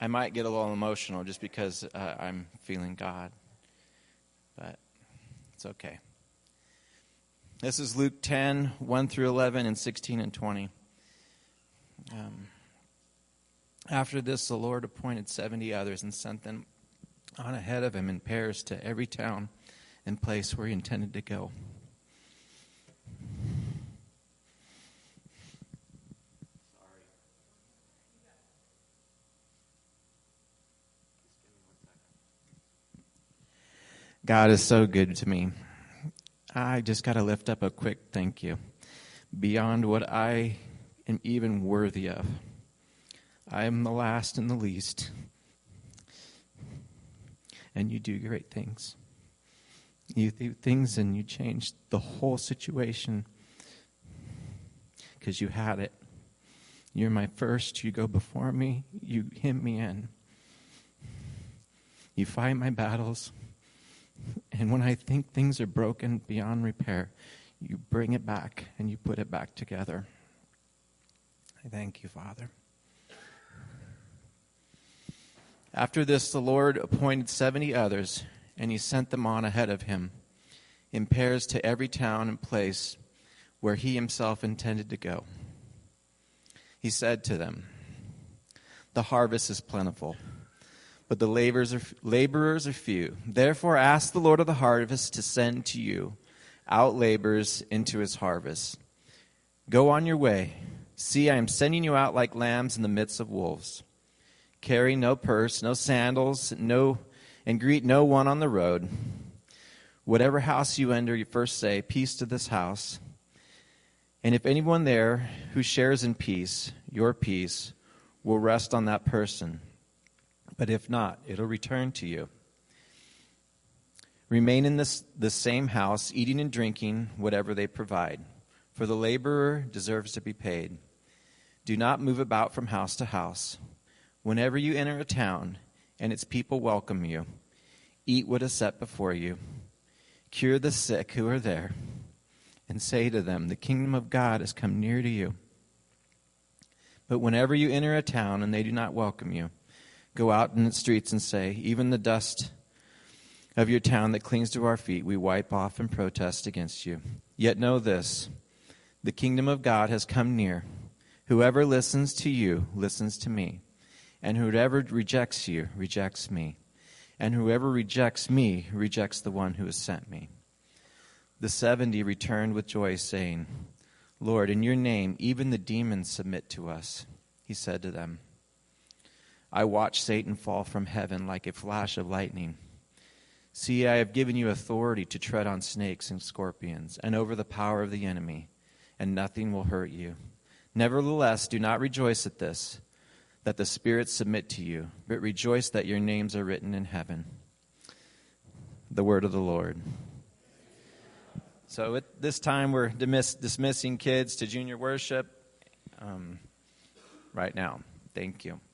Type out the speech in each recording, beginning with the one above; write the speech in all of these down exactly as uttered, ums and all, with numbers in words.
I might get a little emotional just because uh, I'm feeling God. But it's okay. This is Luke ten, one through eleven, and sixteen and twenty. Um, after this, the Lord appointed seventy others and sent them on ahead of him in pairs to every town and place where he intended to go. God is so good to me. I just got to lift up a quick thank you. Beyond what I am even worthy of. I am the last and the least. And you do great things. You do things and you change the whole situation because you had it. You're my first. You go before me. You hem me in. You fight my battles. And when I think things are broken beyond repair, you bring it back and you put it back together. I thank you, Father. After this, the Lord appointed seventy others, and he sent them on ahead of him in pairs to every town and place where he himself intended to go. He said to them, "The harvest is plentiful, but the laborers are, laborers are few. Therefore ask the Lord of the harvest to send to you out laborers into his harvest. Go on your way. See, I am sending you out like lambs in the midst of wolves. Carry no purse, no sandals, no, and greet no one on the road. Whatever house you enter, you first say, 'Peace to this house.' And if anyone there who shares in peace, your peace will rest on that person. But if not, it'll return to you. Remain in this the same house, eating and drinking whatever they provide, for the laborer deserves to be paid. Do not move about from house to house. Whenever you enter a town and its people welcome you, eat what is set before you. Cure the sick who are there, and say to them, 'The kingdom of God has come near to you.' But whenever you enter a town and they do not welcome you, go out in the streets and say, 'Even the dust of your town that clings to our feet, we wipe off and protest against you.' Yet know this, the kingdom of God has come near. Whoever listens to you listens to me, and whoever rejects you rejects me, and whoever rejects me rejects the one who has sent me." The seventy returned with joy, saying, "Lord, in your name even the demons submit to us." He said to them, "I watched Satan fall from heaven like a flash of lightning. See, I have given you authority to tread on snakes and scorpions, and over the power of the enemy, and nothing will hurt you. Nevertheless, do not rejoice at this, that the spirits submit to you, but rejoice that your names are written in heaven." The word of the Lord. So at this time, we're dismiss, dismissing kids to junior worship um, right now. Thank you.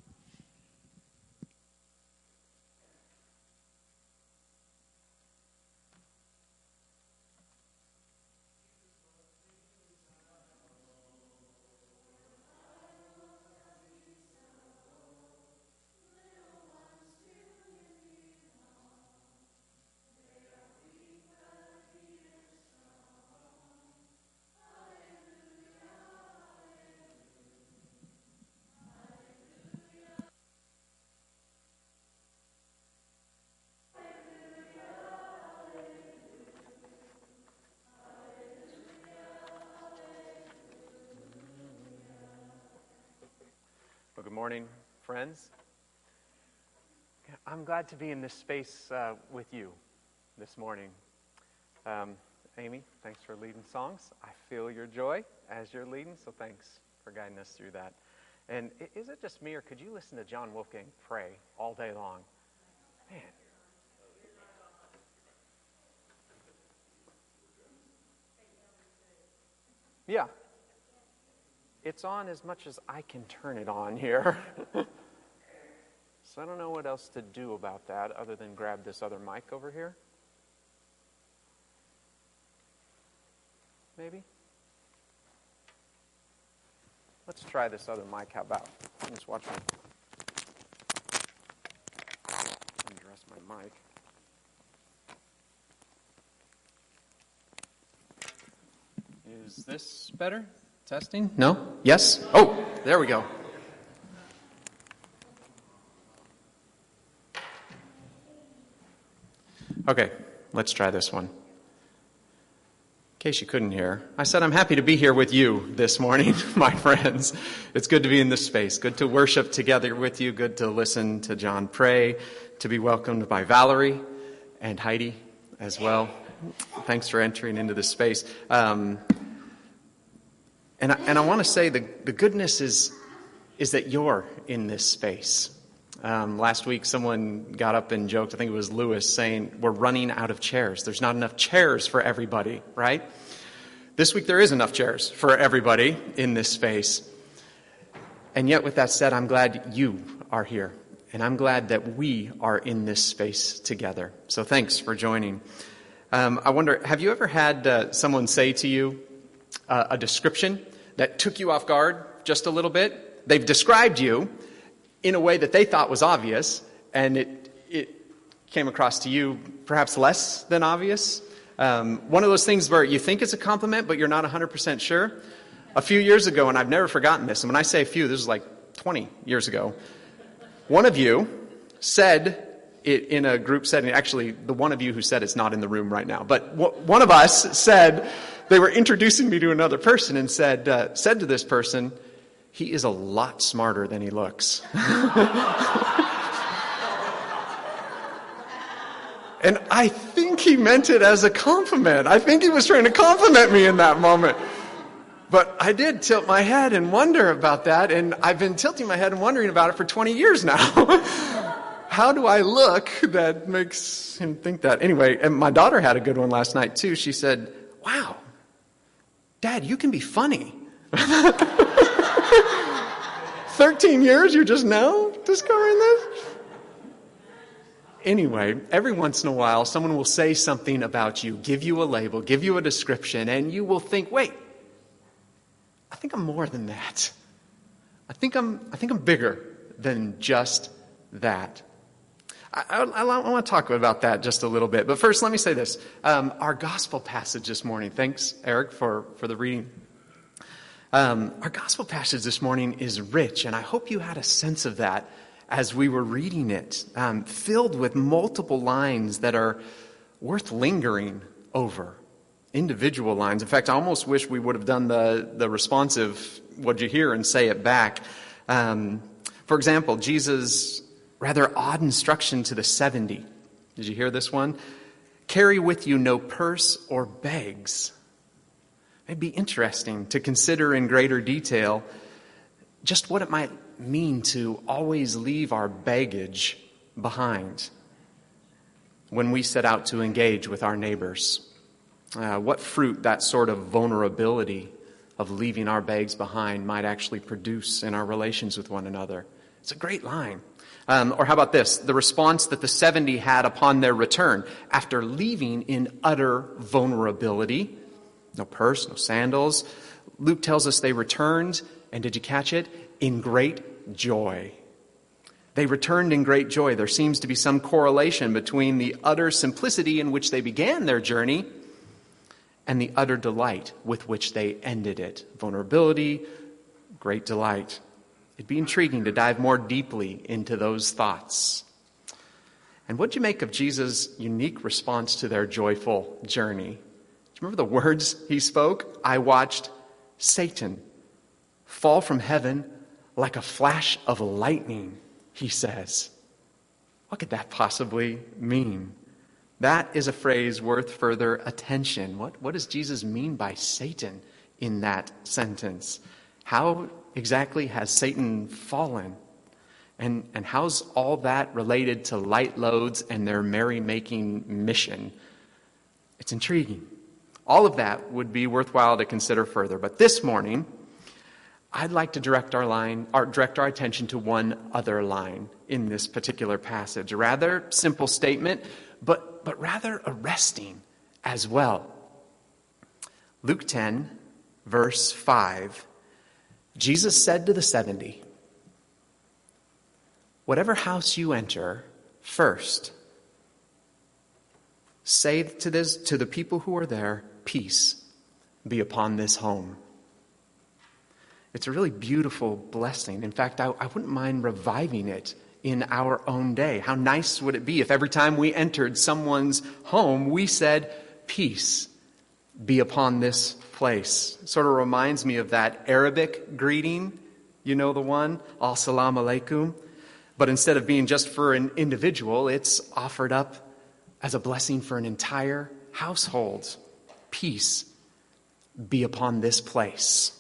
Well, good morning, friends. I'm glad to be in this space uh, with you this morning. Um, Amy, thanks for leading songs. I feel your joy as you're leading, so thanks for guiding us through that. And is it just me, or could you listen to John Wolfgang pray all day long? Man. Yeah. It's on as much as I can turn it on here. So I don't know what else to do about that other than grab this other mic over here. Maybe? Let's try this other mic. How about? Let's watch me. mic. Is this better? Testing? No? Yes? Oh, there we go. Okay, let's try this one. In case you couldn't hear, I said I'm happy to be here with you this morning, my friends. It's good to be in this space, good to worship together with you, good to listen to John pray, to be welcomed by Valerie and Heidi as well. Thanks for entering into this space. Um, and I, and I want to say the, the goodness is, is that you're in this space. Um, last week, someone got up and joked, I think it was Lewis, saying, we're running out of chairs. There's not enough chairs for everybody, right? This week, there is enough chairs for everybody in this space. And yet, with that said, I'm glad you are here. And I'm glad that we are in this space together. So thanks for joining. Um, I wonder, have you ever had uh, someone say to you uh, a description that took you off guard just a little bit? They've described you in a way that they thought was obvious, and it it came across to you perhaps less than obvious. Um, one of those things where you think it's a compliment, but you're not one hundred percent sure. A few years ago, and I've never forgotten this, and when I say a few, this is like twenty years ago, one of you said it in a group setting. Actually, the one of you who said it's not in the room right now, but w- one of us said, they were introducing me to another person and said uh, said to this person, he is a lot smarter than he looks. And I think he meant it as a compliment. I think he was trying to compliment me in that moment. But I did tilt my head and wonder about that, and I've been tilting my head and wondering about it for twenty years now. How do I look that makes him think that? Anyway, and my daughter had a good one last night too. She said, wow, Dad, you can be funny. thirteen years, you're just now discovering this? Anyway, every once in a while, someone will say something about you, give you a label, give you a description, and you will think, wait, I think I'm more than that. I think I'm, I think I'm bigger than just that. I, I, I want to talk about that just a little bit. But first, let me say this. Um, our gospel passage this morning, thanks, Eric, for, for the reading. Um, our gospel passage this morning is rich, and I hope you had a sense of that as we were reading it, um, filled with multiple lines that are worth lingering over, individual lines. In fact, I almost wish we would have done the, the responsive, what'd you hear, and say it back. Um, for example, Jesus' rather odd instruction to the seventy. Did you hear this one? Carry with you no purse or bags. It'd be interesting to consider in greater detail just what it might mean to always leave our baggage behind when we set out to engage with our neighbors. Uh, what fruit that sort of vulnerability of leaving our bags behind might actually produce in our relations with one another. It's a great line. Um, or how about this? The response that the seventy had upon their return after leaving in utter vulnerability. No purse, no sandals. Luke tells us they returned, and did you catch it? In great joy. They returned in great joy. There seems to be some correlation between the utter simplicity in which they began their journey and the utter delight with which they ended it. Vulnerability, great delight. It'd be intriguing to dive more deeply into those thoughts. And what'd you make of Jesus' unique response to their joyful journey? Do you remember the words he spoke? I watched Satan fall from heaven like a flash of lightning, he says. What could that possibly mean? That is a phrase worth further attention. What, what does Jesus mean by Satan in that sentence? How exactly has Satan fallen? And, and how's all that related to light loads and their merrymaking mission? It's intriguing. All of that would be worthwhile to consider further. But this morning, I'd like to direct our line, or direct our attention to one other line in this particular passage. A rather simple statement, but, but rather arresting as well. Luke ten, verse five, Jesus said to the seventy, whatever house you enter, first say to this to the people who are there, peace be upon this home. It's a really beautiful blessing. In fact, I, I wouldn't mind reviving it in our own day. How nice would it be if every time we entered someone's home, we said, peace be upon this place. Sort of reminds me of that Arabic greeting. You know the one? As-salamu alaykum. But instead of being just for an individual, it's offered up as a blessing for an entire household. Peace be upon this place.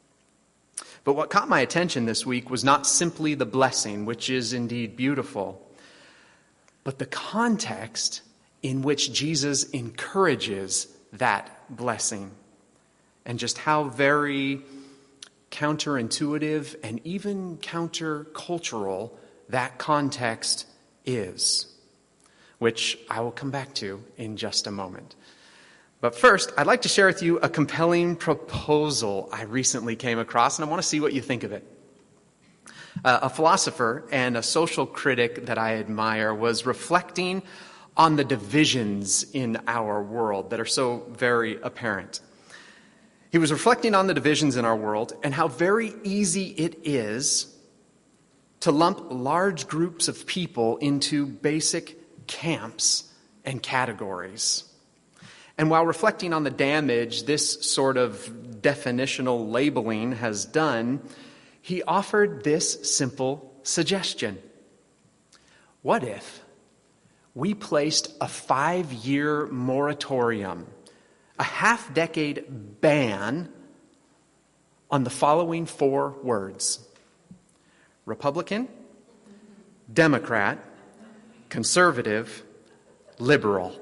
But what caught my attention this week was not simply the blessing, which is indeed beautiful, but the context in which Jesus encourages that blessing, and just how very counterintuitive and even countercultural that context is, which I will come back to in just a moment. But first, I'd like to share with you a compelling proposal I recently came across, and I want to see what you think of it. Uh, a philosopher and a social critic that I admire was reflecting on the divisions in our world that are so very apparent. He was reflecting on the divisions in our world and how very easy it is to lump large groups of people into basic camps and categories. And while reflecting on the damage this sort of definitional labeling has done, he offered this simple suggestion. What if we placed a five-year moratorium, a half-decade ban on the following four words: Republican, Democrat, conservative, liberal.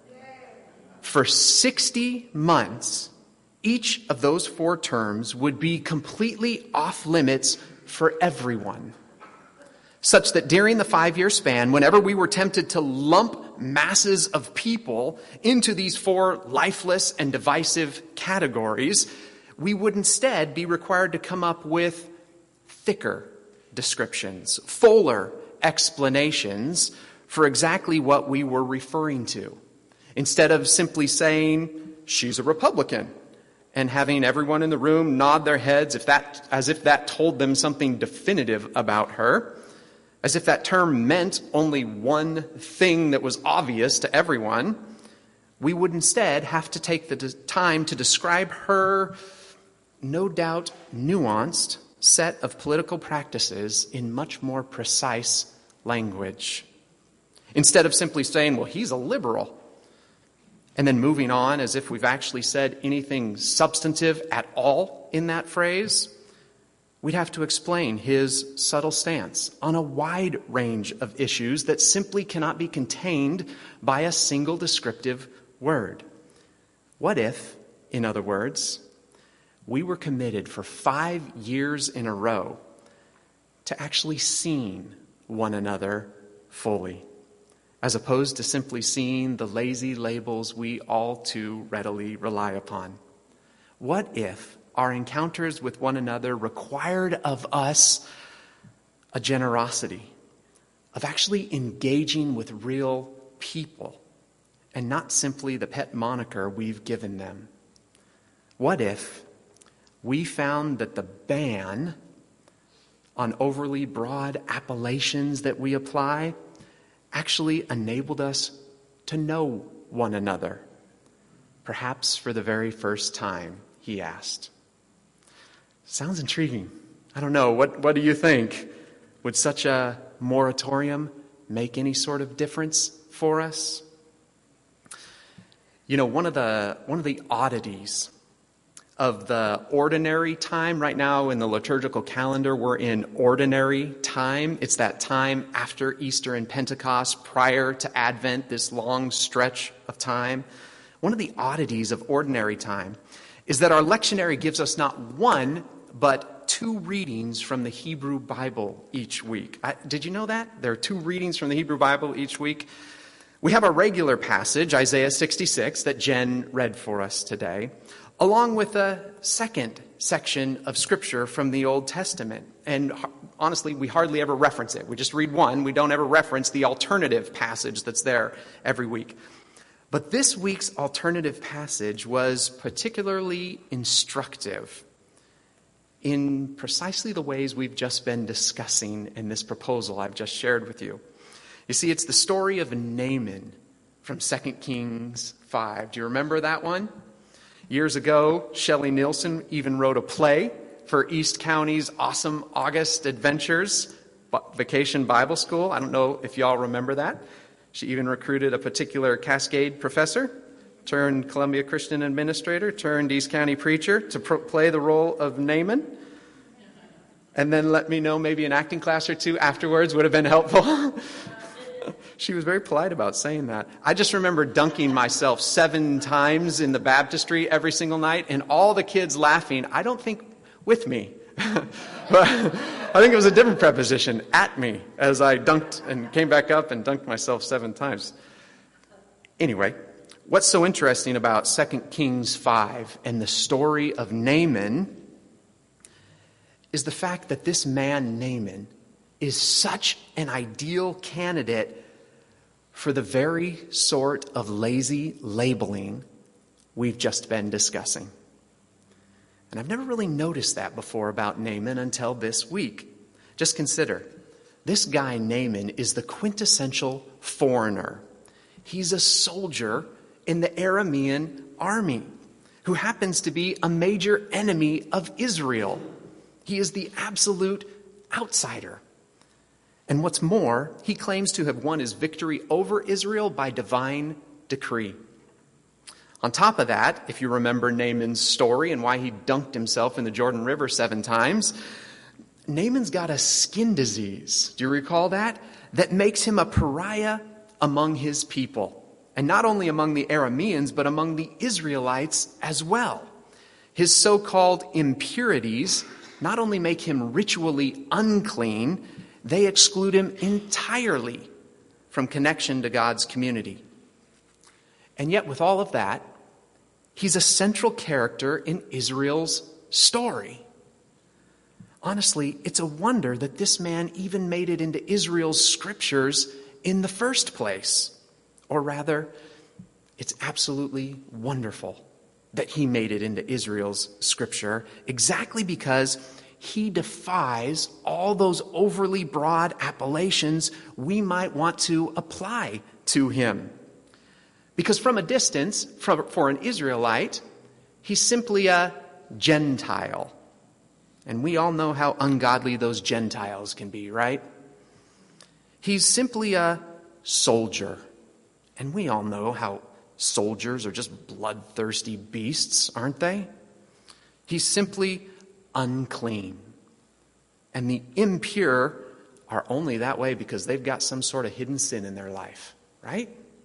For sixty months, each of those four terms would be completely off limits for everyone, such that during the five-year span, whenever we were tempted to lump masses of people into these four lifeless and divisive categories, we would instead be required to come up with thicker descriptions, fuller explanations for exactly what we were referring to. Instead of simply saying, she's a Republican, and having everyone in the room nod their heads if that, as if that told them something definitive about her, as if that term meant only one thing that was obvious to everyone, we would instead have to take the time to describe her, no doubt nuanced, set of political practices in much more precise language. Instead of simply saying, well, he's a liberal, and then moving on as if we've actually said anything substantive at all in that phrase, we'd have to explain his subtle stance on a wide range of issues that simply cannot be contained by a single descriptive word. What if, in other words, we were committed for five years in a row to actually seeing one another fully, as opposed to simply seeing the lazy labels we all too readily rely upon? What if our encounters with one another required of us a generosity of actually engaging with real people and not simply the pet moniker we've given them? What if we found that the ban on overly broad appellations that we apply actually enabled us to know one another, perhaps for the very first time, he asked. Sounds intriguing. I don't know. What, what do you think? Would such a moratorium make any sort of difference for us? You know, one of the one of the oddities of the ordinary time right now in the liturgical calendar, we're in ordinary time. It's that time after Easter and Pentecost, prior to Advent, this long stretch of time. One of the oddities of ordinary time is that our lectionary gives us not one, but two readings from the Hebrew Bible each week. I, did you know that? There are two readings from the Hebrew Bible each week. We have a regular passage, Isaiah sixty-six, that Jen read for us today, along with a second section of Scripture from the Old Testament. And honestly, we hardly ever reference it. We just read one. We don't ever reference the alternative passage that's there every week. But this week's alternative passage was particularly instructive in precisely the ways we've just been discussing in this proposal I've just shared with you. You see, it's the story of Naaman from Second Kings five. Do you remember that one? Years ago, Shelley Nielsen even wrote a play for East County's awesome August Adventures Vacation Bible School. I don't know if y'all remember that. She even recruited a particular Cascade professor, turned Columbia Christian administrator, turned East County preacher to pro- play the role of Naaman. And then let me know maybe an acting class or two afterwards would have been helpful. She was very polite about saying that. I just remember dunking myself seven times in the baptistry every single night, and all the kids laughing, I don't think with me. But I think it was a different preposition, at me, as I dunked and came back up and dunked myself seven times. Anyway, what's so interesting about Second Kings five and the story of Naaman is the fact that this man, Naaman, is such an ideal candidate for the very sort of lazy labeling we've just been discussing. And I've never really noticed that before about Naaman until this week. Just consider, this guy Naaman is the quintessential foreigner. He's a soldier in the Aramean army who happens to be a major enemy of Israel. He is the absolute outsider. And what's more, he claims to have won his victory over Israel by divine decree. On top of that, if you remember Naaman's story and why he dunked himself in the Jordan River seven times, Naaman's got a skin disease. Do you recall that? That makes him a pariah among his people. And not only among the Arameans, but among the Israelites as well. His so-called impurities not only make him ritually unclean, they exclude him entirely from connection to God's community. And yet, with all of that, he's a central character in Israel's story. Honestly, it's a wonder that this man even made it into Israel's scriptures in the first place. Or rather, it's absolutely wonderful that he made it into Israel's scripture, exactly because he defies all those overly broad appellations we might want to apply to him. Because from a distance, for, for an Israelite, he's simply a Gentile. And we all know how ungodly those Gentiles can be, right? He's simply a soldier. And we all know how soldiers are just bloodthirsty beasts, aren't they? He's simply unclean. And the impure are only that way because they've got some sort of hidden sin in their life, right?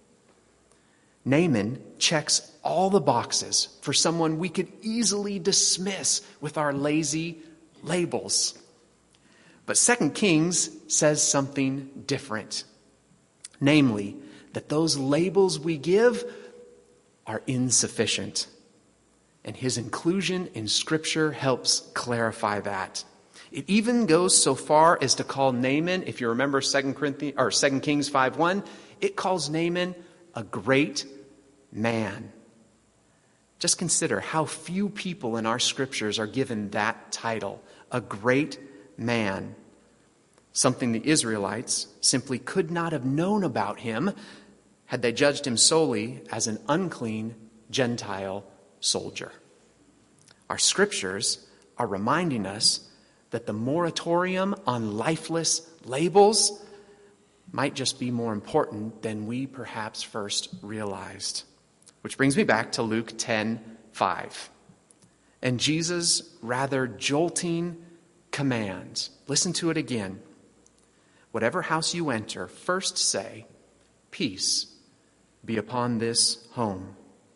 Naaman checks all the boxes for someone we could easily dismiss with our lazy labels. But Second Kings says something different. Namely, that those labels we give are insufficient. And his inclusion in Scripture helps clarify that. It even goes so far as to call Naaman, if you remember Second Corinthians or Second Kings five one, it calls Naaman a great man. Just consider how few people in our scriptures are given that title, a great man. Something the Israelites simply could not have known about him had they judged him solely as an unclean Gentile soldier. Our scriptures are reminding us that the moratorium on lifeless labels might just be more important than we perhaps first realized. Which brings me back to Luke ten five. And Jesus' rather jolting command. Listen to it again. Whatever house you enter, first say, peace be upon this home.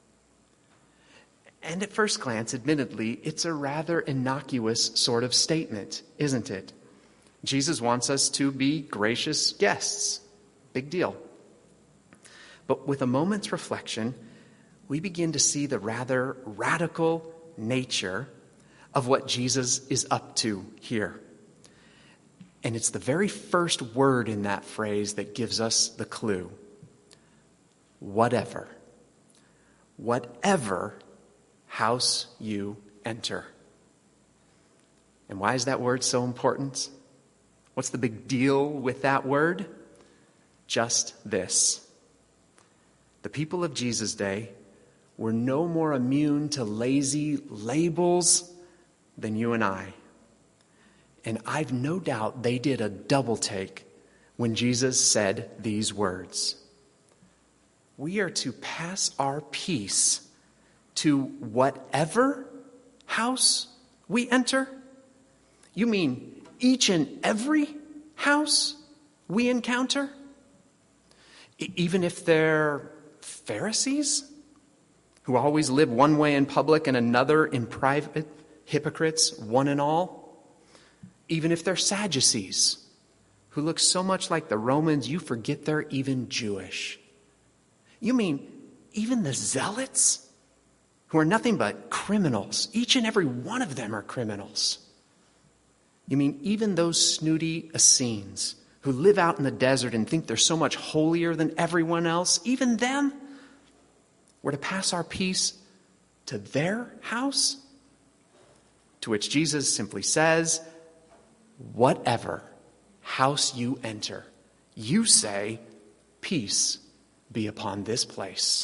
And at first glance, admittedly, it's a rather innocuous sort of statement, isn't it? Jesus wants us to be gracious guests. Big deal. But with a moment's reflection, we begin to see the rather radical nature of what Jesus is up to here. And it's the very first word in that phrase that gives us the clue. Whatever. whatever house you enter. And why is that word so important? What's the big deal with that word? Just this. The people of Jesus' day were no more immune to lazy labels than you and I. And I've no doubt they did a double take when Jesus said these words. We are to pass our peace to whatever house we enter? You mean each and every house we encounter? E- even if they're Pharisees who always live one way in public and another in private, hypocrites, one and all? Even if they're Sadducees who look so much like the Romans you forget they're even Jewish? You mean even the Zealots, who are nothing but criminals? Each and every one of them are criminals. You mean even those snooty Essenes who live out in the desert and think they're so much holier than everyone else? Even them? We're to pass our peace to their house? To which Jesus simply says, whatever house you enter, you say, peace be upon this place.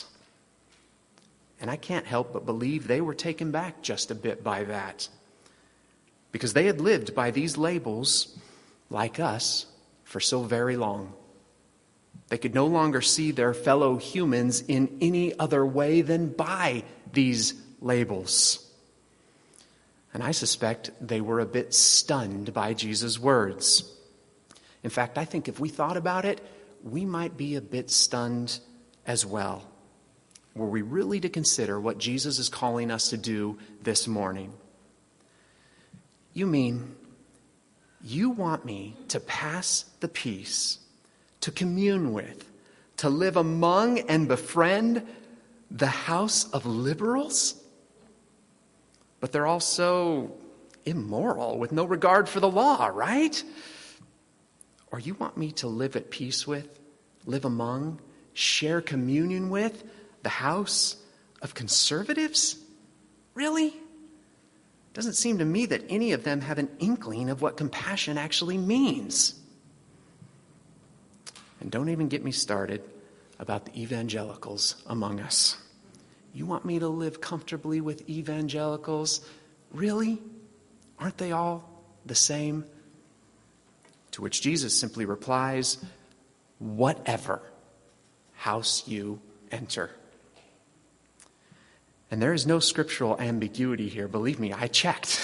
And I can't help but believe they were taken back just a bit by that, because they had lived by these labels, like us, for so very long. They could no longer see their fellow humans in any other way than by these labels. And I suspect they were a bit stunned by Jesus' words. In fact, I think if we thought about it, we might be a bit stunned as well. Were we really to consider what Jesus is calling us to do this morning? You mean you want me to pass the peace, to commune with, to live among and befriend the house of liberals? But they're also immoral with no regard for the law, right? Or you want me to live at peace with, live among, share communion with the house of conservatives? Really? Doesn't seem to me that any of them have an inkling of what compassion actually means. And don't even get me started about the evangelicals among us. You want me to live comfortably with evangelicals? Really? Aren't they all the same? To which Jesus simply replies, whatever house you enter. And there is no scriptural ambiguity here. Believe me, I checked.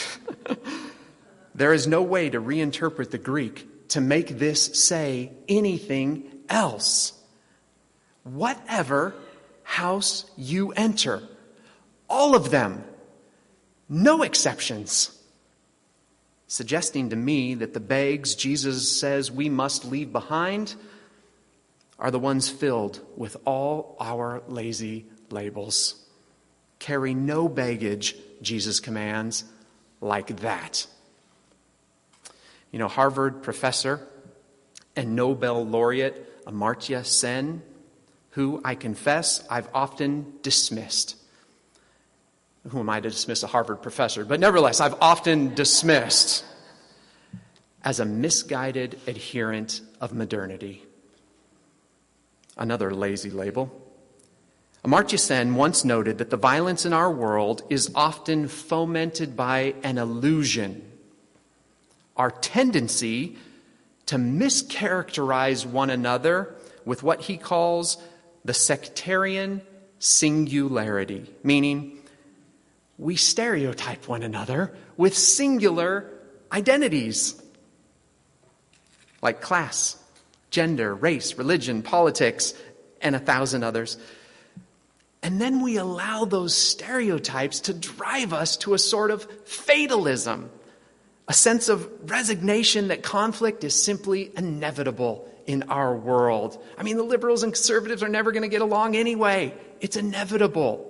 There is no way to reinterpret the Greek to make this say anything else. Whatever house you enter. All of them. No exceptions. Suggesting to me that the bags Jesus says we must leave behind are the ones filled with all our lazy labels. Carry no baggage, Jesus commands, like that. You know, Harvard professor and Nobel laureate Amartya Sen, who I confess I've often dismissed. Who am I to dismiss a Harvard professor? But nevertheless, I've often dismissed as a misguided adherent of modernity. Another lazy label. Amartya Sen once noted that the violence in our world is often fomented by an illusion. Our tendency to mischaracterize one another with what he calls the sectarian singularity, meaning we stereotype one another with singular identities, like class, gender, race, religion, politics, and a thousand others. And then we allow those stereotypes to drive us to a sort of fatalism, a sense of resignation that conflict is simply inevitable in our world. I mean, the liberals and conservatives are never going to get along anyway. It's inevitable.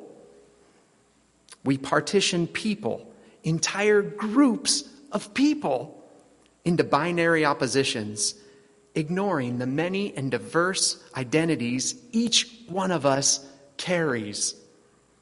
We partition people, entire groups of people, into binary oppositions, ignoring the many and diverse identities each one of us carries.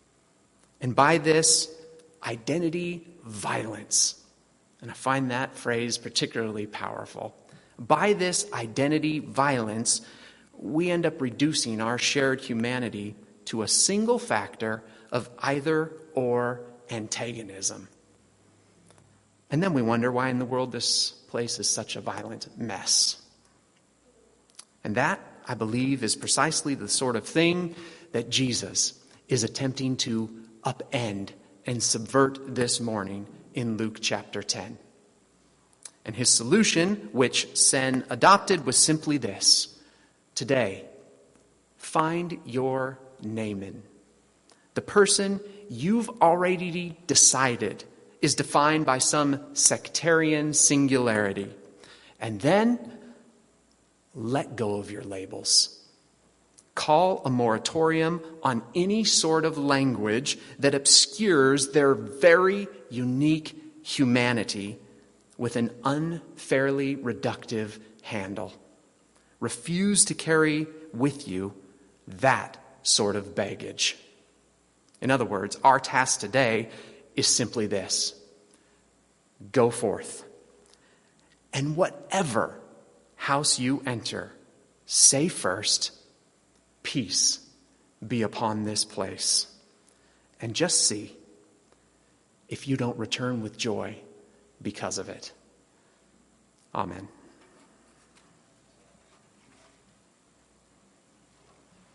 And by this, identity violence. And I find that phrase particularly powerful. By this identity violence, we end up reducing our shared humanity to a single factor of either or antagonism. And then we wonder why in the world this place is such a violent mess. And that, I believe, is precisely the sort of thing that Jesus is attempting to upend and subvert this morning in Luke chapter ten. And his solution, which Sen adopted, was simply this. Today, find your Naaman. The person you've already decided is defined by some sectarian singularity. And then, let go of your labels. Call a moratorium on any sort of language that obscures their very unique humanity with an unfairly reductive handle. Refuse to carry with you that sort of baggage. In other words, our task today is simply this. Go forth. And whatever house you enter, say first, peace be upon this place. And just see if you don't return with joy because of it. Amen.